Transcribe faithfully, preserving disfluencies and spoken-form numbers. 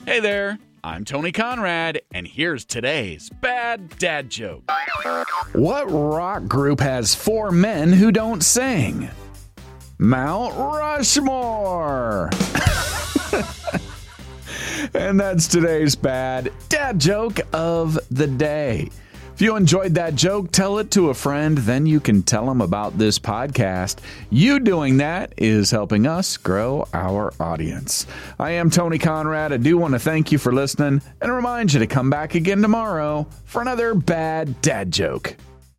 Hey there, I'm Tony Conrad, and here's today's bad dad joke. What rock group has four men who don't sing? Mount Rushmore! And that's today's bad dad joke of the day. If you enjoyed that joke, tell it to a friend, then you can tell them about this podcast. You doing that is helping us grow our audience. I am Tony Conrad. I do want to thank you for listening and remind you to come back again tomorrow for another bad dad joke.